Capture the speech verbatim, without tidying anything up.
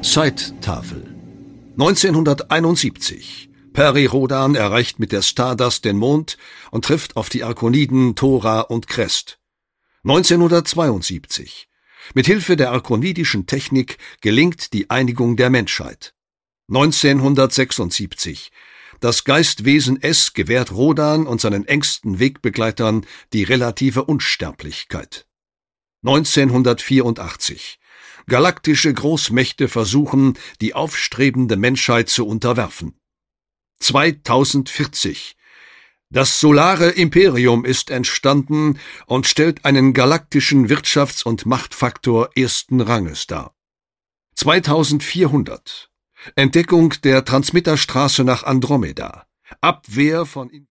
Zeittafel. neunzehnhunderteinundsiebzig. Peri Rhodan erreicht mit der Stardust den Mond und trifft auf die Arkoniden Thora und Krest. neunzehnhundertzweiundsiebzig. Mit Hilfe der arkonidischen Technik gelingt die Einigung der Menschheit. neunzehnhundertsechsundsiebzig. Das Geistwesen S gewährt Rhodan und seinen engsten Wegbegleitern die relative Unsterblichkeit. neunzehnhundertvierundachtzig. Galaktische Großmächte versuchen, die aufstrebende Menschheit zu unterwerfen. zweitausendvierzig. Das solare Imperium ist entstanden und stellt einen galaktischen Wirtschafts- und Machtfaktor ersten Ranges dar. zweitausendvierhundert. Entdeckung der Transmitterstraße nach Andromeda. Abwehr von